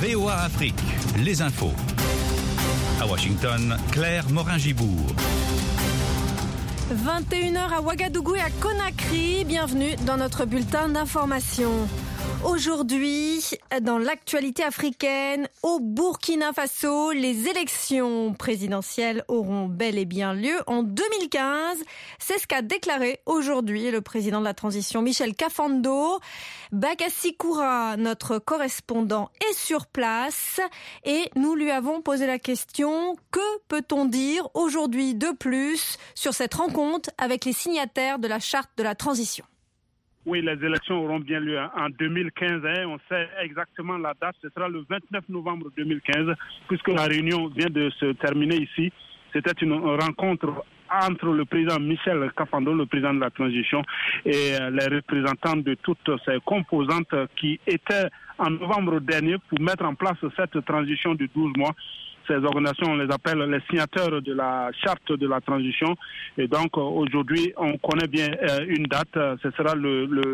VOA Afrique, les infos. À Washington, Claire Morin-Gibourg. 21h à Ouagadougou et à Conakry. Bienvenue dans notre bulletin d'information. Aujourd'hui, dans l'actualité africaine, au Burkina Faso, les élections présidentielles auront bel et bien lieu en 2015. C'est ce qu'a déclaré aujourd'hui le président de la transition, Michel Kafando. Bagassi Koura, notre correspondant, est sur place et nous lui avons posé la question: que peut-on dire aujourd'hui de plus sur cette rencontre avec les signataires de la charte de la transition? Oui, les élections auront bien lieu en 2015. On sait exactement la date. Ce sera le 29 novembre 2015, puisque la réunion vient de se terminer ici. C'était une rencontre entre le président Michel Kafando, le président de la transition, et les représentants de toutes ces composantes qui étaient en novembre dernier pour mettre en place cette transition de 12 mois. Ces organisations, on les appelle les signataires de la charte de la transition. Et donc, aujourd'hui, on connaît bien une date. Ce sera le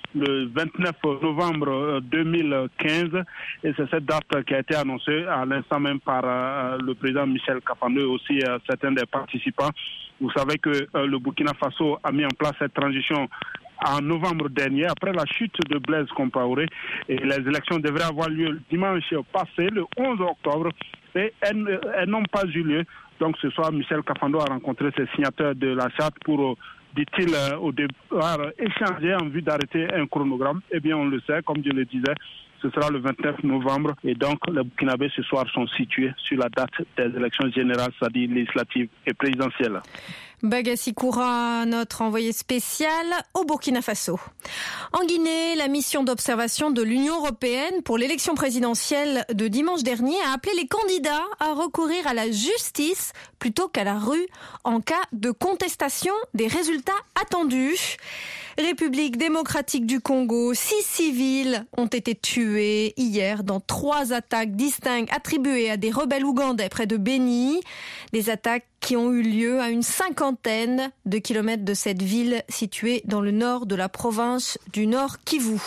29 novembre 2015. Et c'est cette date qui a été annoncée à l'instant même par le président Michel Kafando et aussi certains des participants. Vous savez que le Burkina Faso a mis en place cette transition en novembre dernier, après la chute de Blaise Compaoré. Et les élections devraient avoir lieu dimanche passé, le 11 octobre. Et elles n'ont pas eu lieu. Donc ce soir, Michel Kafando a rencontré ses signataires de la charte pour, dit-il, au départ, échanger en vue d'arrêter un chronogramme. Eh bien, on le sait, comme je le disais, ce sera le 29 novembre. Et donc, les Burkinabés ce soir sont situés sur la date des élections générales, c'est-à-dire législatives et présidentielles. Bagassi Koura, notre envoyé spécial au Burkina Faso. En Guinée, la mission d'observation de l'Union européenne pour l'élection présidentielle de dimanche dernier a appelé les candidats à recourir à la justice plutôt qu'à la rue en cas de contestation des résultats attendus. République démocratique du Congo, 6 civils ont été tués hier dans 3 attaques distinctes attribuées à des rebelles ougandais près de Beni. Des attaques qui ont eu lieu à une 50aine de kilomètres de cette ville située dans le nord de la province du Nord Kivu.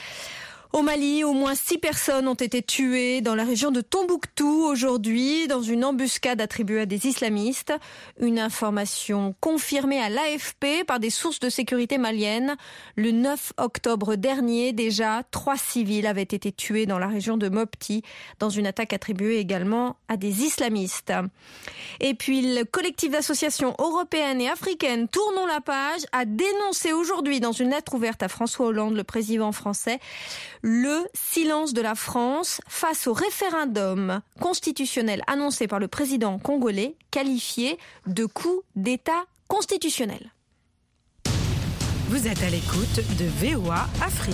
Au Mali, au moins 6 personnes ont été tuées dans la région de Tombouctou aujourd'hui dans une embuscade attribuée à des islamistes. Une information confirmée à l'AFP par des sources de sécurité maliennes. Le 9 octobre dernier, déjà, 3 civils avaient été tués dans la région de Mopti dans une attaque attribuée également à des islamistes. Et puis, le collectif d'associations européennes et africaines Tournons la page a dénoncé aujourd'hui dans une lettre ouverte à François Hollande, le président français, le silence de la France face au référendum constitutionnel annoncé par le président congolais, qualifié de coup d'État constitutionnel. Vous êtes à l'écoute de VOA Afrique.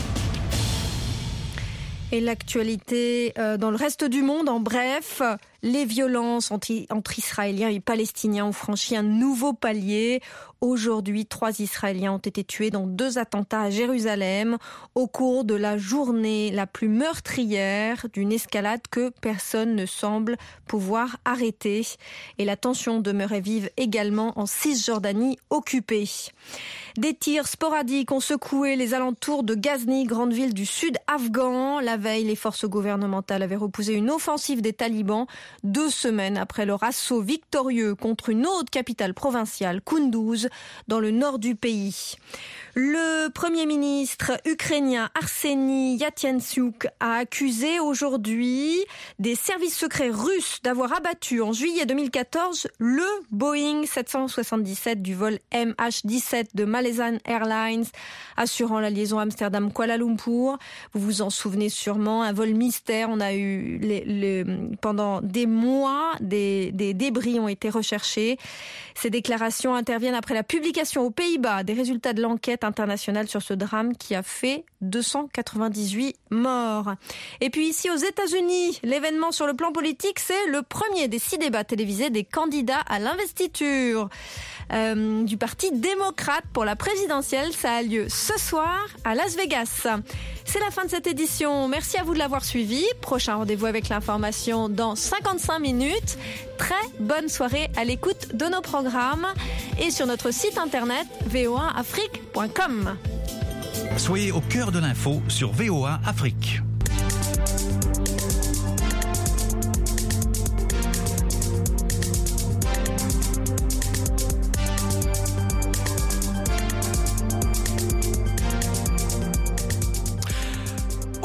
Et l'actualité dans le reste du monde, en bref, les violences entre Israéliens et Palestiniens ont franchi un nouveau palier. Aujourd'hui, 3 Israéliens ont été tués dans 2 attentats à Jérusalem au cours de la journée la plus meurtrière d'une escalade que personne ne semble pouvoir arrêter. Et la tension demeurait vive également en Cisjordanie occupée. Des tirs sporadiques ont secoué les alentours de Ghazni, grande ville du sud afghan. La veille, les forces gouvernementales avaient repoussé une offensive des talibans 2 semaines après leur assaut victorieux contre une autre capitale provinciale, Kunduz, dans le nord du pays. Le Premier ministre ukrainien Arseniy Yatsenyuk a accusé aujourd'hui des services secrets russes d'avoir abattu en juillet 2014 le Boeing 777 du vol MH17 de Malaysian Airlines assurant la liaison Amsterdam-Kuala Lumpur. Vous vous en souvenez sûrement, un vol mystère. On a eu pendant des mois, des débris ont été recherchés. Ces déclarations interviennent après la publication aux Pays-Bas des résultats de l'enquête internationale sur ce drame qui a fait 298 morts. Et puis ici aux États-Unis, l'événement sur le plan politique, c'est le premier des 6 débats télévisés des candidats à l'investiture du Parti démocrate pour la présidentielle. Ça a lieu ce soir à Las Vegas. C'est la fin de cette édition. Merci à vous de l'avoir suivi. Prochain rendez-vous avec l'information dans 55 minutes. Très bonne soirée à l'écoute de nos programmes et sur notre site internet voaafrique.com. Soyez au cœur de l'info sur VOA Afrique.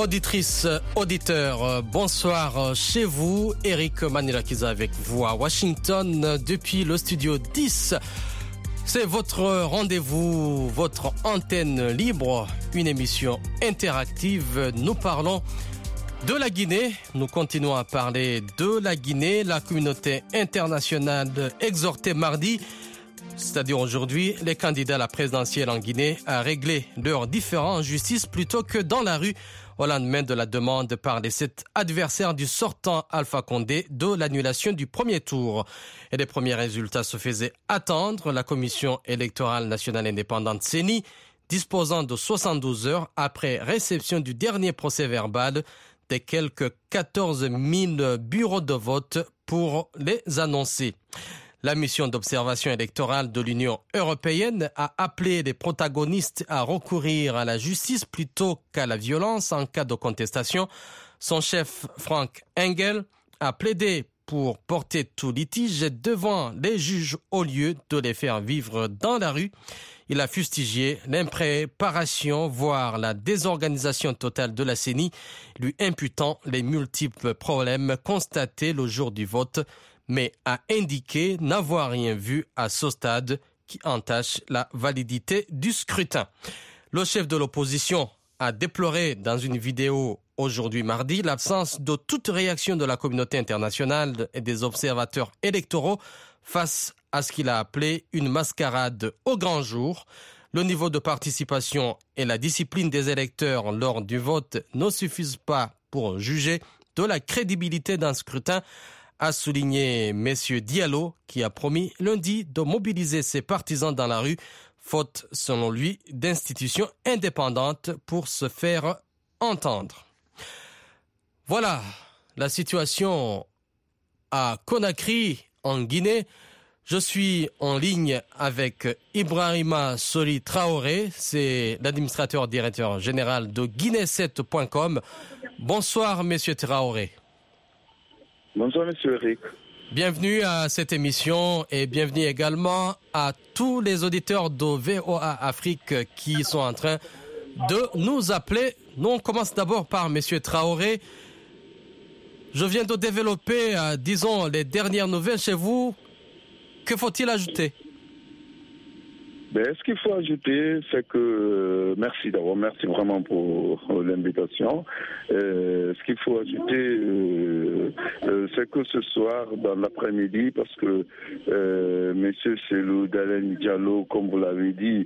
Auditrices, auditeurs, bonsoir chez vous. Eric Manilakiza avec vous à Washington depuis le studio 10. C'est votre rendez-vous, votre antenne libre, une émission interactive. Nous parlons de la Guinée. Nous continuons à parler de la Guinée. La communauté internationale exhortait mardi, c'est-à-dire aujourd'hui, les candidats à la présidentielle en Guinée à régler leurs différends en justice plutôt que dans la rue au lendemain de la demande par les 7 adversaires du sortant Alpha Condé de l'annulation du premier tour. Et les premiers résultats se faisaient attendre. La Commission électorale nationale indépendante CENI, disposant de 72 heures après réception du dernier procès verbal des quelques 14 000 bureaux de vote pour les annoncer. La mission d'observation électorale de l'Union européenne a appelé les protagonistes à recourir à la justice plutôt qu'à la violence en cas de contestation. Son chef, Frank Engel, a plaidé pour porter tout litige devant les juges au lieu de les faire vivre dans la rue. Il a fustigé l'impréparation, voire la désorganisation totale de la CENI, lui imputant les multiples problèmes constatés le jour du vote, mais a indiqué n'avoir rien vu à ce stade qui entache la validité du scrutin. Le chef de l'opposition a déploré dans une vidéo aujourd'hui mardi l'absence de toute réaction de la communauté internationale et des observateurs électoraux face à ce qu'il a appelé une mascarade au grand jour. Le niveau de participation et la discipline des électeurs lors du vote ne suffisent pas pour juger de la crédibilité d'un scrutin, a souligné M. Diallo, qui a promis lundi de mobiliser ses partisans dans la rue, faute, selon lui, d'institutions indépendantes pour se faire entendre. Voilà la situation à Conakry, en Guinée. Je suis en ligne avec Ibrahima Soli Traoré, c'est l'administrateur directeur général de Guinée7.com. Bonsoir, Monsieur Traoré. Bonsoir, Monsieur Eric. Bienvenue à cette émission et bienvenue également à tous les auditeurs de VOA Afrique qui sont en train de nous appeler. Nous, on commence d'abord par Monsieur Traoré. Je viens de développer, disons, les dernières nouvelles chez vous. Que faut-il ajouter? Ce qu'il faut ajouter, c'est que merci vraiment pour l'invitation. Ce qu'il faut ajouter, c'est que ce soir, dans l'après-midi, parce que Monsieur Selou Dalen Diallo, comme vous l'avez dit,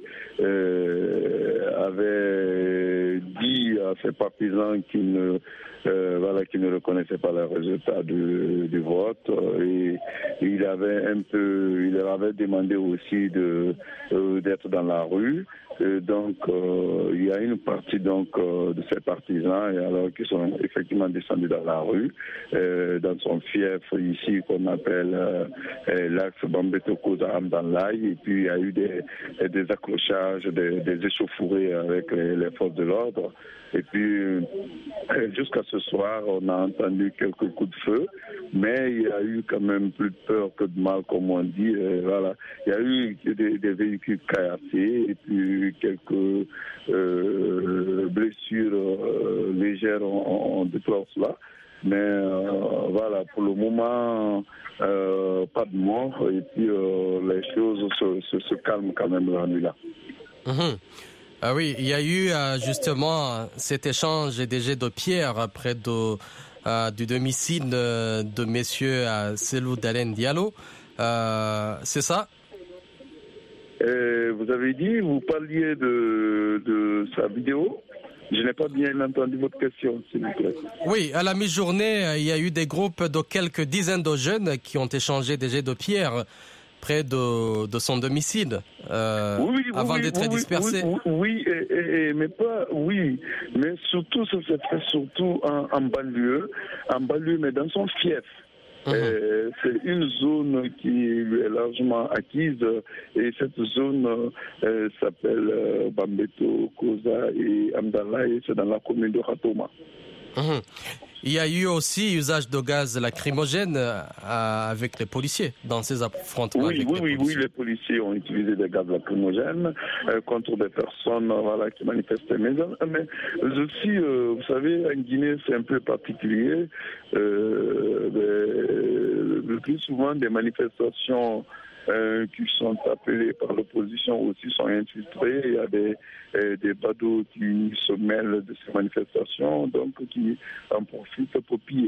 avait dit à ses partisans qu'il ne reconnaissait pas les résultats du vote, et il leur avait demandé aussi d'être dans la rue. Donc, il y a une partie de ces partisans qui sont effectivement descendus dans la rue, dans son fief ici qu'on appelle l'axe Bambeto-Koza Amdanlaï, et puis il y a eu des accrochages, des échauffourées avec les forces de l'ordre. Et puis, jusqu'à ce soir, on a entendu quelques coups de feu, mais il y a eu quand même plus de peur que de mal, comme on dit. Il y a eu des véhicules caillassés et puis quelques blessures légères, on déplore cela. Mais pour le moment, pas de mort, et puis les choses se calment quand même la nuit là. Mmh. Ah oui, il y a eu justement cet échange des jets de pierre près du domicile de Monsieur Selou Dalen Diallo. C'est ça? Vous avez dit, vous parliez de sa vidéo. Je n'ai pas bien entendu votre question, s'il vous plaît. Oui, à la mi-journée, il y a eu des groupes de quelques dizaines de jeunes qui ont échangé des jets de pierre près de son domicile, avant d'être dispersés. Mais surtout, ça s'est fait surtout en banlieue, mais dans son fief. C'est une zone qui lui est largement acquise, et cette zone s'appelle Bambeto, Koza et Amdala, et c'est dans la commune de Ratoma. il y a eu aussi usage de gaz lacrymogène avec les policiers dans ces affrontements. Oui, les policiers ont utilisé des gaz lacrymogènes contre des personnes qui manifestaient. Mais aussi, vous savez, en Guinée, c'est un peu particulier. Le plus souvent, des manifestations qui sont appelés par l'opposition aussi sont infiltrés. Il y a des badauds qui se mêlent de ces manifestations, donc qui en profitent pour piller.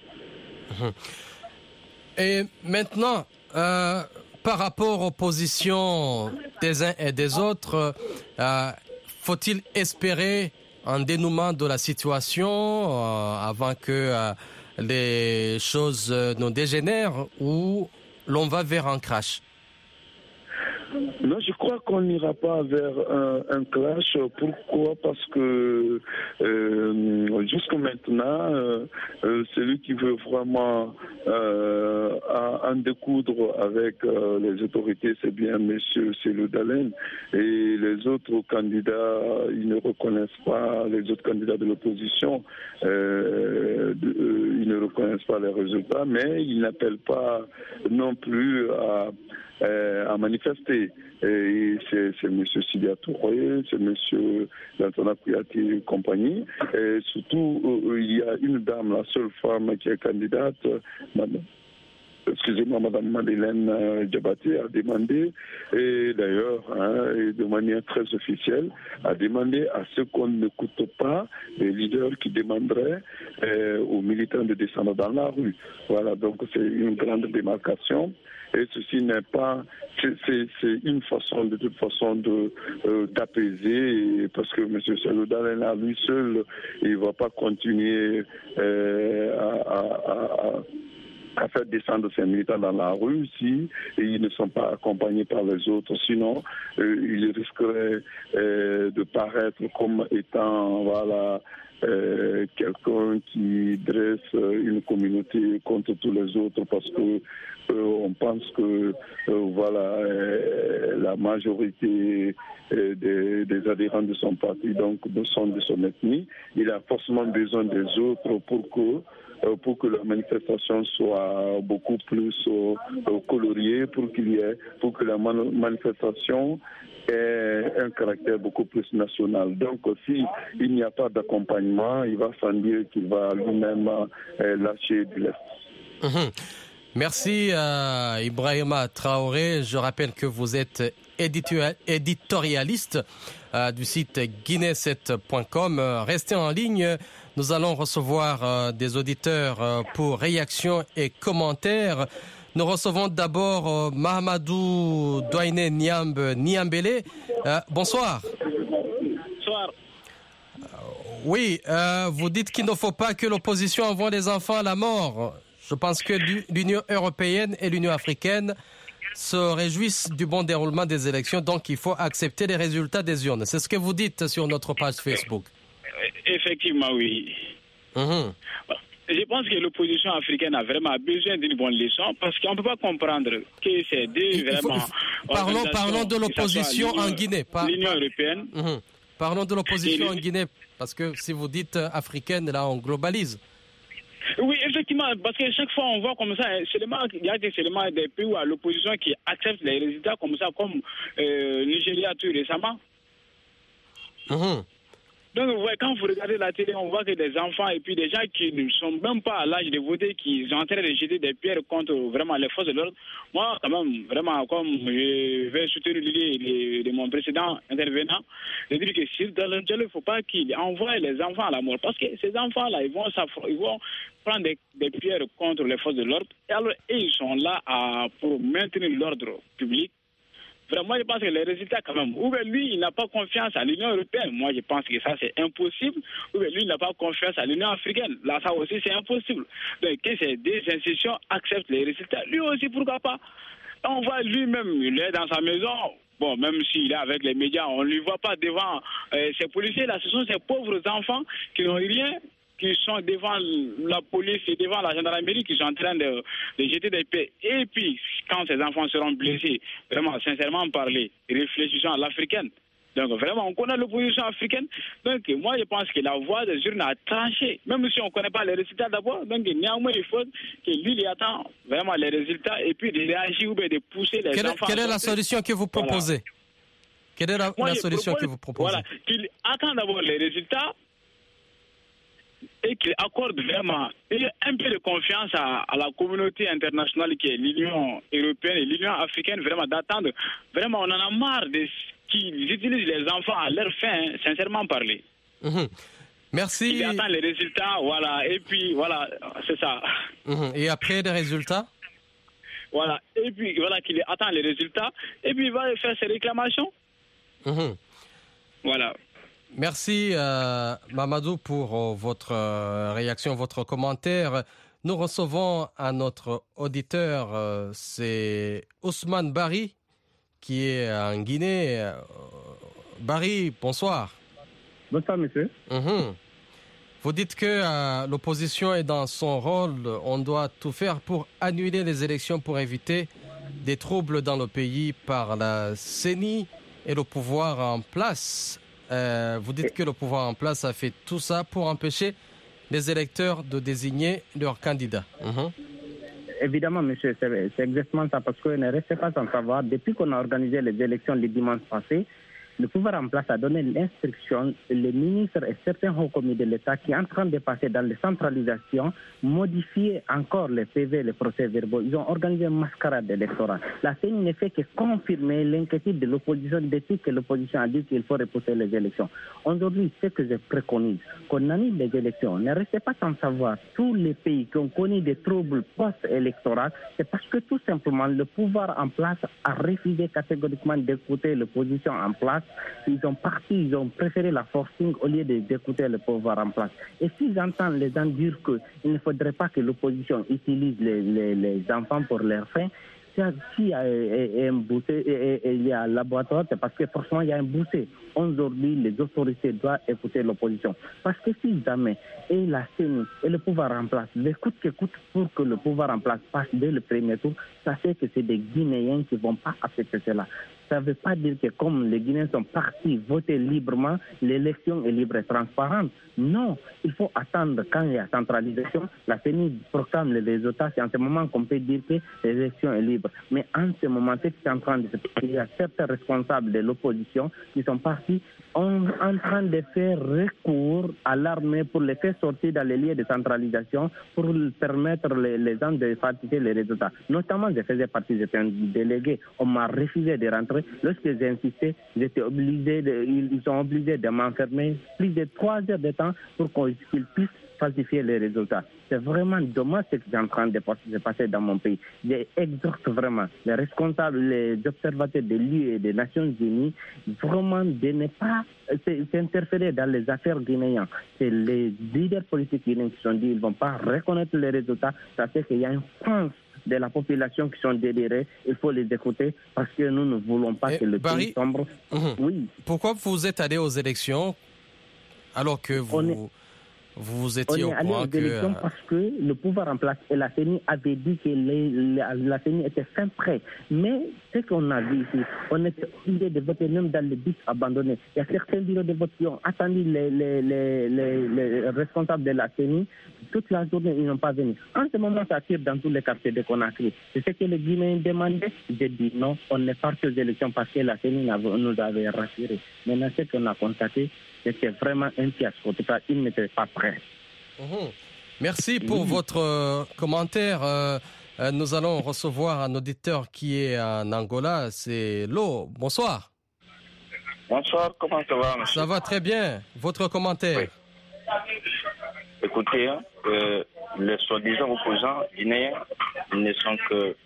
Et maintenant, par rapport aux positions des uns et des autres, faut-il espérer un dénouement de la situation avant que les choses ne dégénèrent ou l'on va vers un crash? Non, je crois qu'on n'ira pas vers un clash. Pourquoi? Parce que jusqu'à maintenant, celui qui veut vraiment en découdre avec les autorités, c'est bien M. Cellou Dalein. Et les autres candidats, ils ne reconnaissent pas, les autres candidats de l'opposition, ils ne reconnaissent pas les résultats, mais ils n'appellent pas non plus à manifester. Et c'est M. Sidia Touré, c'est M. Lantana Kouyaté et compagnie. Et surtout, il y a une dame, la seule femme qui est candidate, Madame Madeleine Diabaté a demandé, et d'ailleurs, de manière très officielle, a demandé à ce qu'on n'écoute pas les leaders qui demanderaient aux militants de descendre dans la rue. Voilà, donc c'est une grande démarcation. Et ceci n'est pas, c'est une façon de toute façon d'apaiser, parce que M. Cellou Dalein à lui seul, il ne va pas continuer à faire descendre ces militants dans la rue si ils ne sont pas accompagnés par les autres. Sinon, ils risqueraient de paraître comme étant quelqu'un qui dresse une communauté contre tous les autres, parce que on pense que la majorité des adhérents de son parti donc sont de son ethnie. Il a forcément besoin des autres pour que la manifestation soit beaucoup plus coloriée, pour que la manifestation ait un caractère beaucoup plus national. Donc, si il n'y a pas d'accompagnement, il va sans dire qu'il va lui-même lâcher du lest. Merci Ibrahima Traoré. Je rappelle que vous êtes éditorialiste du site guinée7.com. Restez en ligne. Nous allons recevoir des auditeurs pour réactions et commentaires. Nous recevons d'abord Mahamadou Douainé Niambele. Bonsoir. Bonsoir. Oui, vous dites qu'il ne faut pas que l'opposition envoie les enfants à la mort. Je pense que l'Union européenne et l'Union africaine se réjouissent du bon déroulement des élections, donc il faut accepter les résultats des urnes. C'est ce que vous dites sur notre page Facebook. Effectivement, oui. Je pense que l'opposition africaine a vraiment besoin d'une bonne leçon, parce qu'on ne peut pas comprendre que c'est vraiment... Parlons de l'opposition en Guinée. L'Union européenne. Parlons de l'opposition en Guinée, parce que si vous dites africaine, là on globalise. Oui, effectivement, parce que chaque fois on voit comme ça, il y a seulement des pays où l'opposition qui accepte les résultats comme ça, comme Nigeria tout récemment. Donc, quand vous regardez la télé, on voit que des enfants et puis des gens qui ne sont même pas à l'âge de voter, qui sont en train de jeter des pierres contre vraiment les forces de l'ordre. Moi, quand même, vraiment, comme je vais soutenir l'idée de mon précédent intervenant, je dis que si dans le dialogue, il ne faut pas qu'il envoie les enfants à la mort. Parce que ces enfants-là, ils vont prendre des pierres contre les forces de l'ordre. Et alors, ils sont là pour maintenir l'ordre public. Vraiment, je pense que les résultats, quand même, ou bien lui, il n'a pas confiance à l'Union européenne. Moi, je pense que ça, c'est impossible. Ou bien lui, il n'a pas confiance à l'Union africaine. Là, ça aussi, c'est impossible. Donc, que ces deux institutions acceptent les résultats, lui aussi, pourquoi pas? On voit lui-même, il est dans sa maison. Bon, même s'il est avec les médias, on ne lui voit pas devant ces policiers-là. Ce sont ces pauvres enfants qui n'ont rien, qui sont devant la police et devant la gendarmerie, qui sont en train de jeter des pierres. Et puis, quand ces enfants seront blessés, vraiment, sincèrement parler, réfléchissons à l'africaine. Donc vraiment, on connaît l'opposition africaine. Donc moi, je pense que la voie des urnes a tranché. Même si on ne connaît pas les résultats d'abord, donc néanmoins, il faut que lui, il attend vraiment les résultats et puis de réagir ou bien de pousser les enfants. Quelle est la solution que vous proposez? Quelle est la solution que vous proposez? Voilà, qu'il attend d'abord les résultats et qu'il accorde vraiment un peu de confiance à la communauté internationale qui est l'Union européenne et l'Union africaine, vraiment d'attendre. Vraiment, on en a marre de qu'ils utilisent les enfants à leur fin, sincèrement parler. Merci. Il attend les résultats, voilà, et puis voilà, c'est ça. Et après les résultats? Voilà, et puis voilà qu'il attend les résultats, et puis il va faire ses réclamations. Voilà. Merci Mamadou pour votre réaction, votre commentaire. Nous recevons un autre auditeur, c'est Ousmane Bari, qui est en Guinée. Bari, bonsoir. Bonsoir, monsieur. Vous dites que l'opposition est dans son rôle. On doit tout faire pour annuler les élections pour éviter des troubles dans le pays par la CENI et le pouvoir en place. Vous dites que le pouvoir en place a fait tout ça pour empêcher les électeurs de désigner leurs candidats. Évidemment, monsieur, c'est exactement ça, parce qu'on ne reste pas sans savoir. Depuis qu'on a organisé les élections le dimanche passé, le pouvoir en place a donné l'instruction, les ministres et certains hauts commis de l'État qui sont en train de passer dans les centralisations, modifier encore les PV, les procès-verbaux. Ils ont organisé une mascarade électorale. La CENI ne fait que confirmer l'inquiétude de l'opposition depuis que l'opposition a dit qu'il faut repousser les élections. Aujourd'hui, ce que je préconise, qu'on annule les élections. Ne restez pas sans savoir, tous les pays qui ont connu des troubles post-électoraux, c'est parce que tout simplement le pouvoir en place a refusé catégoriquement d'écouter l'opposition en place. Ils ont préféré la forcing au lieu d'écouter le pouvoir en place. Et si j'entends les gens dire qu'il ne faudrait pas que l'opposition utilise les enfants pour leurs fins, s'il y a un boucher et il y a un laboratoire, c'est parce que forcément il y a un boucher. Aujourd'hui, les autorités doivent écouter l'opposition. Parce que si jamais et la CENI et le pouvoir en place, l'écoute qu'écoute pour que le pouvoir en place passe dès le premier tour, ça fait que c'est des Guinéens qui ne vont pas accepter cela. Ça ne veut pas dire que comme les Guinéens sont partis voter librement, l'élection est libre et transparente. Non, il faut attendre quand il y a centralisation. La CENI proclame les résultats. C'est en ce moment qu'on peut dire que l'élection est libre. Mais en ce moment, ce qui est en train de se passer, il y a certains responsables de l'opposition qui sont partis en train de faire recours à l'armée pour les faire sortir dans les lieux de centralisation pour permettre les gens de participer les résultats. Notamment, je faisais partie, j'étais un délégué. On m'a refusé de rentrer. Lorsque j'ai insisté, ils sont obligés de m'enfermer plus de 3 heures de temps pour qu'ils puissent falsifier les résultats. C'est vraiment dommage ce qui est en train de se passer dans mon pays. J'exhorte vraiment les responsables, les observateurs de l'UE et des Nations Unies, vraiment de ne pas s'interférer dans les affaires guinéennes. C'est les leaders politiques guinéens qui sont dit qu'ils ne vont pas reconnaître les résultats. Ça fait qu'il y a une France de la population qui sont délirés, il faut les écouter parce que nous ne voulons pas que le pays sombre. Oui. Pourquoi vous êtes allé aux élections alors que vous étiez au courant aux élections parce que le pouvoir en place et la CENI avait dit que la CENI était fin prêt. Mais ce qu'on a vu ici, on était obligé de voter même dans les bus abandonnés. Il y a certains bureaux de vote qui ont attendu les responsables de la CENI. Toute la journée, ils n'ont pas venu. En ce moment, ça tire dans tous les quartiers de Conakry. C'est ce que les Guinéens demandaient. J'ai dit non, on n'est pas aux élections parce que la CENI nous avait rassurés. Maintenant, ce qu'on a constaté, c'était vraiment un fiasco. En tout cas, ils n'étaient pas prêts. Merci pour votre commentaire. Nous allons recevoir un auditeur qui est en Angola. C'est Lo. Bonsoir. Bonsoir, comment ça va, monsieur? Ça va très bien. Votre commentaire? Oui. Écoutez, les soi-disant opposants guinéens ne sont que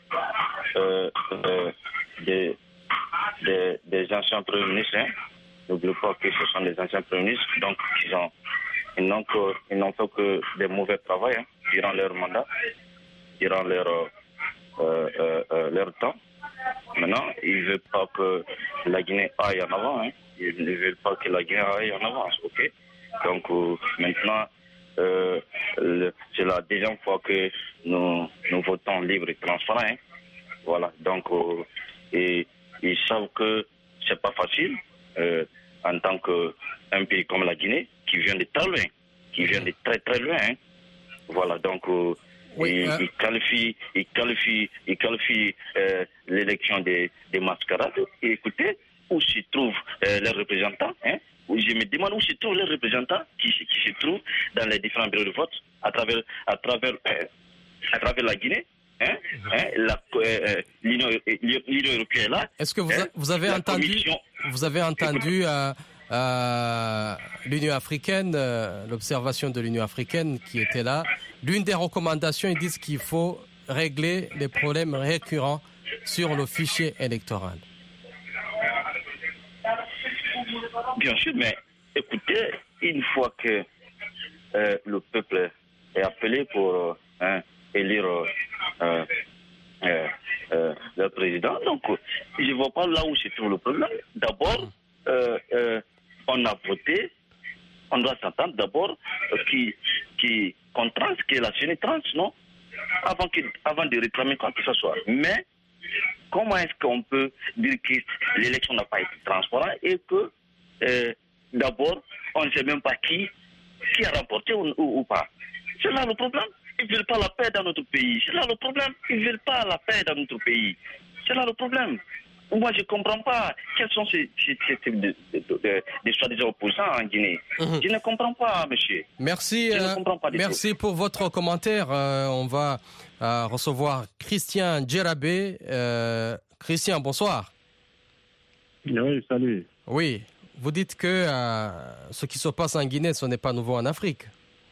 des anciens premiers ministres. N'oubliez pas que ce sont des anciens premiers ministres, donc ils n'ont fait que des mauvais travail durant leur mandat, durant leur temps. Maintenant, ils ne veulent pas que la Guinée aille en avant. Ils ne veulent pas que la Guinée aille en avance. Ok. Donc maintenant, c'est la deuxième fois que nous votons libre et transparent. Voilà. Donc, et ils savent que c'est pas facile. en tant qu'un pays comme la Guinée, qui vient de très loin, très loin. Hein. Voilà, donc il qualifie l'élection des mascarades. Et écoutez, où se trouvent les représentants, hein? Je me demande où se trouvent les représentants qui se trouvent dans les différents bureaux de vote à travers la Guinée. Hein? L'Union européenne est là. Est-ce que vous avez entendu l'Union africaine, l'observation de l'Union africaine qui était là? L'une des recommandations, ils disent qu'il faut régler les problèmes récurrents sur le fichier électoral. Bien sûr, mais écoutez, une fois que le peuple est appelé pour élire le président, donc je ne vois pas là où se trouve le problème. D'abord, on a voté, on doit s'attendre d'abord qu'on tranche, que la CENI tranche, non? Avant de réclamer quoi que ce soit. Mais comment est-ce qu'on peut dire que l'élection n'a pas été transparente et que d'abord, on ne sait même pas qui a remporté ou pas. C'est là le problème. Ils ne veulent pas la paix dans notre pays. C'est là le problème. Ils ne veulent pas la paix dans notre pays. C'est là le problème. Moi, je ne comprends pas quels sont ces soi-disant opposants en Guinée. Je ne comprends pas, monsieur. Merci, merci pour votre commentaire. On va recevoir Christian Djerabé. Christian, bonsoir. Oui, salut. Oui. Vous dites que ce qui se passe en Guinée, ce n'est pas nouveau en Afrique.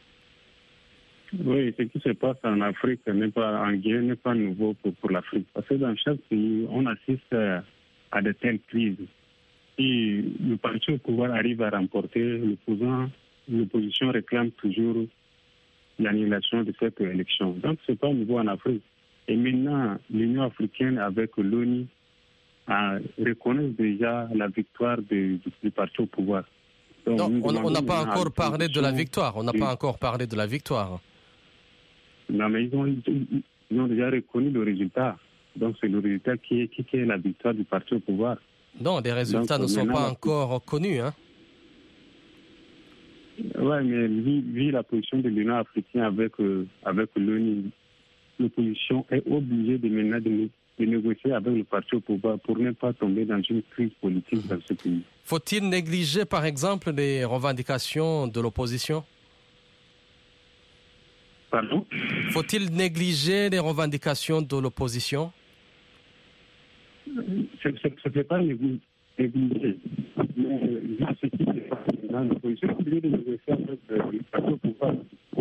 Oui, ce qui se passe en Afrique, en Guinée, n'est pas nouveau pour l'Afrique. Parce que dans chaque pays, on assiste à de telles crises. Et le parti au pouvoir arrive à remporter, l'opposition réclame toujours l'annulation de cette élection. Donc, ce n'est pas nouveau en Afrique. Et maintenant, l'Union africaine, avec l'ONU, reconnaissent déjà la victoire du parti au pouvoir. Donc, non, on n'a pas encore parlé de la victoire. On n'a pas encore parlé de la victoire. Non, mais ils ont déjà reconnu le résultat. Donc, c'est le résultat qui est la victoire du parti au pouvoir. Non, les résultats ne sont pas encore connus. Hein? Oui, mais vu la position de l'Union africaine avec l'ONU, l'opposition est obligée de maintenant de négocier avec le parti au pouvoir pour ne pas tomber dans une crise politique dans ce pays. Faut-il négliger, par exemple, les revendications de l'opposition? Pardon? Faut-il négliger les revendications de l'opposition? Ce n'est pas négliger. L'opposition est obligée de négocier avec le parti au pouvoir.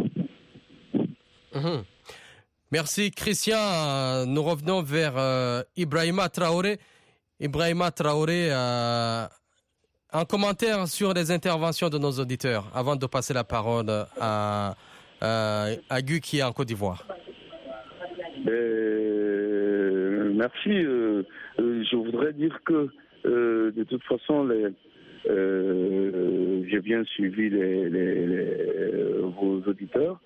Merci Christian. Nous revenons vers Ibrahima Traoré. Ibrahima Traoré, un commentaire sur les interventions de nos auditeurs avant de passer la parole à Guy qui est en Côte d'Ivoire. Merci. Je voudrais dire que de toute façon, j'ai bien suivi vos auditeurs.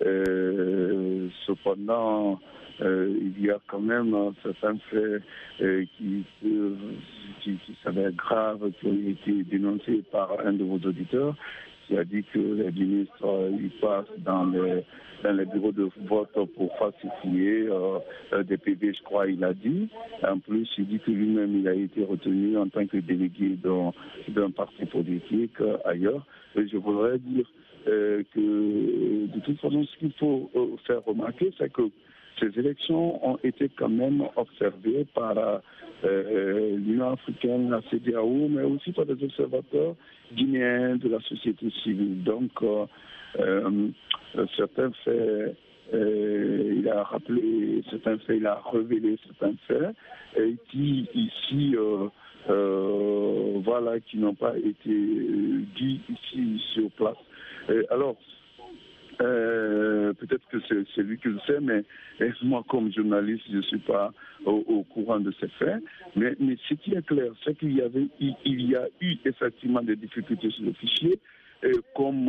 Cependant, il y a quand même certains faits qui s'avèrent graves, qui ont été dénoncés par un de vos auditeurs, qui a dit que les ministres ils passent dans les bureaux de vote pour falsifier des PV, je crois, il a dit. En plus, il dit que lui-même, il a été retenu en tant que délégué d'un parti politique ailleurs. Et je voudrais dire que de toute façon, ce qu'il faut faire remarquer, c'est que ces élections ont été quand même observées par l'Union africaine, la CEDEAO, mais aussi par des observateurs guinéens de la société civile. Donc, certains faits, il a rappelé certains faits, il a révélé certains faits qui ici, voilà, qui n'ont pas été dits ici sur place. Alors, peut-être que c'est lui qui le sait, mais moi, comme journaliste, je ne suis pas au courant de ces faits. Mais ce qui est clair, c'est qu'il y a eu effectivement des difficultés sur le fichier, comme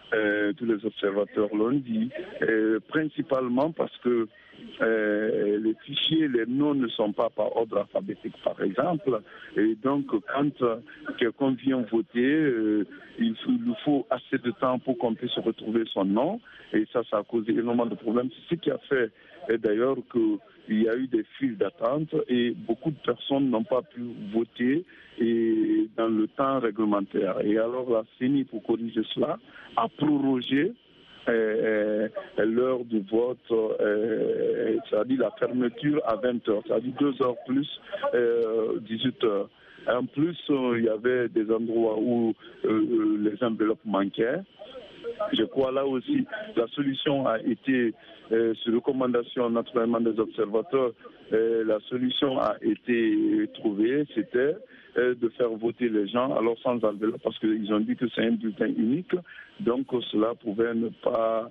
tous les observateurs l'ont dit, principalement parce que les fichiers, les noms ne sont pas par ordre alphabétique, par exemple. Et donc, quand quelqu'un vient voter, il lui faut assez de temps pour qu'on puisse retrouver son nom. Et ça a causé énormément de problèmes. C'est ce qui a fait, d'ailleurs, qu'il y a eu des files d'attente et beaucoup de personnes n'ont pas pu voter et dans le temps réglementaire. Et alors, la CENI, pour corriger cela, a prorogé l'heure du vote, c'est-à-dire la fermeture à 20h, c'est-à-dire 2 heures plus 18h. En plus, il y avait des endroits où les enveloppes manquaient. Je crois là aussi, la solution a été, sur recommandation naturellement des observateurs, la solution a été trouvée, c'était de faire voter les gens, alors sans enveloppe, parce qu'ils ont dit que c'est un bulletin unique, donc cela pouvait ne pas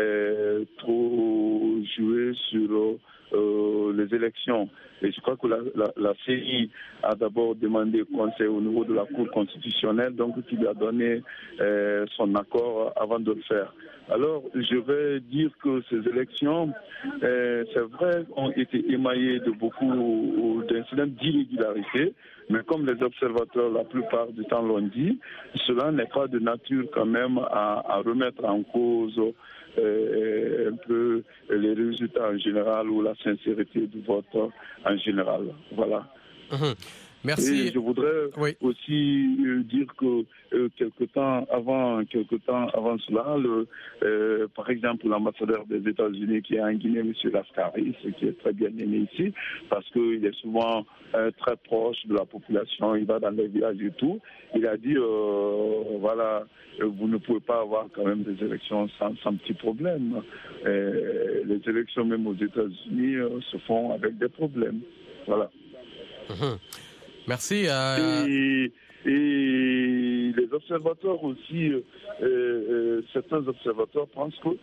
trop jouer sur les élections. Et je crois que la CENI a d'abord demandé conseil au niveau de la Cour constitutionnelle, donc qui lui a donné son accord avant de le faire. Alors, je vais dire que ces élections, c'est vrai, ont été émaillées de beaucoup d'incidents d'irrégularité, mais comme les observateurs la plupart du temps l'ont dit, cela n'est pas de nature quand même à remettre en cause un peu les résultats en général ou la sincérité du vote en général. Voilà. Merci. Et je voudrais aussi dire que quelque temps avant cela, par exemple, l'ambassadeur des États-Unis qui est en Guinée, M. Lascaris, qui est très bien aimé ici, parce qu'il est souvent très proche de la population, il va dans les villages et tout, il a dit, voilà, vous ne pouvez pas avoir quand même des élections sans petit problème. Les élections même aux États-Unis se font avec des problèmes. Voilà. Merci. Et les observateurs aussi, certains observateurs pensent que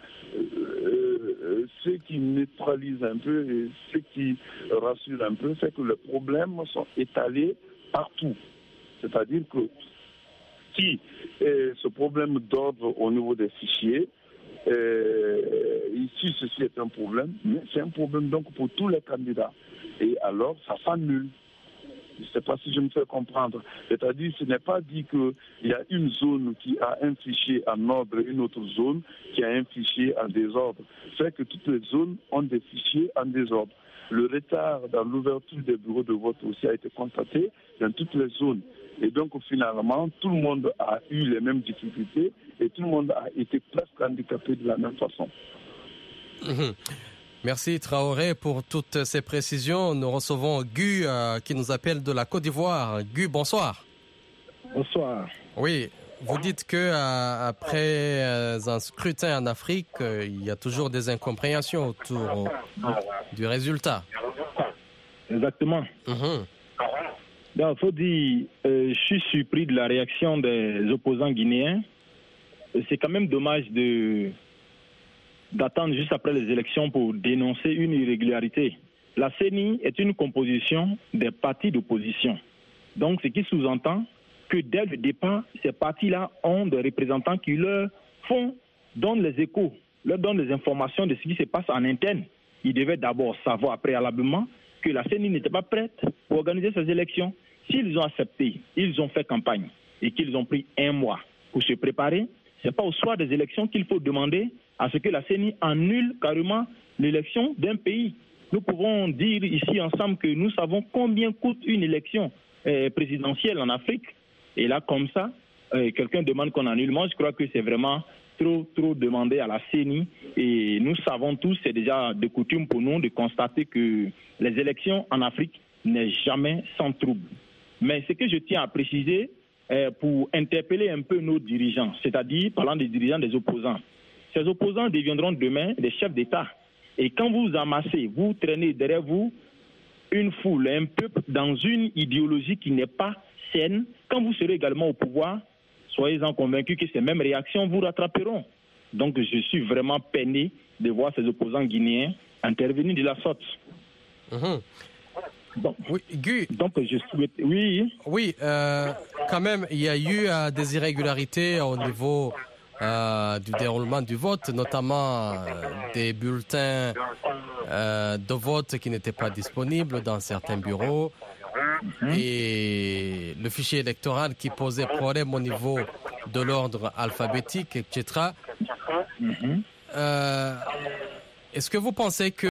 ce qui neutralise un peu et ce qui rassure un peu, c'est que les problèmes sont étalés partout. C'est-à-dire que si ce problème d'ordre au niveau des fichiers, ici ceci est un problème, mais c'est un problème donc pour tous les candidats. Et alors ça s'annule. Je ne sais pas si je me fais comprendre. C'est-à-dire, ce n'est pas dit qu'il y a une zone qui a un fichier en ordre et une autre zone qui a un fichier en désordre. C'est que toutes les zones ont des fichiers en désordre. Le retard dans l'ouverture des bureaux de vote aussi a été constaté dans toutes les zones. Et donc, finalement, tout le monde a eu les mêmes difficultés et tout le monde a été presque handicapé de la même façon. Merci Traoré pour toutes ces précisions. Nous recevons Gu qui nous appelle de la Côte d'Ivoire. Gu, bonsoir. Bonsoir. Oui, vous dites que après un scrutin en Afrique, il y a toujours des incompréhensions autour du résultat. Exactement. Il faut dire, je suis surpris de la réaction des opposants guinéens. C'est quand même dommage d'attendre juste après les élections pour dénoncer une irrégularité. La CENI est une composition des partis d'opposition. Donc, ce qui sous-entend que dès le départ, ces partis-là ont des représentants qui leur donnent les échos, leur donnent les informations de ce qui se passe en interne. Ils devaient d'abord savoir préalablement que la CENI n'était pas prête pour organiser ces élections. S'ils ont accepté, ils ont fait campagne et qu'ils ont pris 1 mois pour se préparer, ce n'est pas au soir des élections qu'il faut demander à ce que la CENI annule carrément l'élection d'un pays. Nous pouvons dire ici ensemble que nous savons combien coûte une élection présidentielle en Afrique. Et là, comme ça, quelqu'un demande qu'on annule. Moi, je crois que c'est vraiment trop demandé à la CENI. Et nous savons tous, c'est déjà de coutume pour nous de constater que les élections en Afrique n'est jamais sans trouble. Mais ce que je tiens à préciser pour interpeller un peu nos dirigeants, c'est-à-dire parlant des dirigeants des opposants, ces opposants deviendront demain des chefs d'État. Et quand vous amassez, vous traînez derrière vous une foule, un peuple dans une idéologie qui n'est pas saine, quand vous serez également au pouvoir, soyez-en convaincus que ces mêmes réactions vous rattraperont. Donc je suis vraiment peiné de voir ces opposants guinéens intervenir de la sorte. Donc, oui, Gu. Donc je souhaite... Oui. Oui, quand même, il y a eu des irrégularités au niveau du déroulement du vote, notamment des bulletins de vote qui n'étaient pas disponibles dans certains bureaux et le fichier électoral qui posait problème au niveau de l'ordre alphabétique, etc. Est-ce que vous pensez que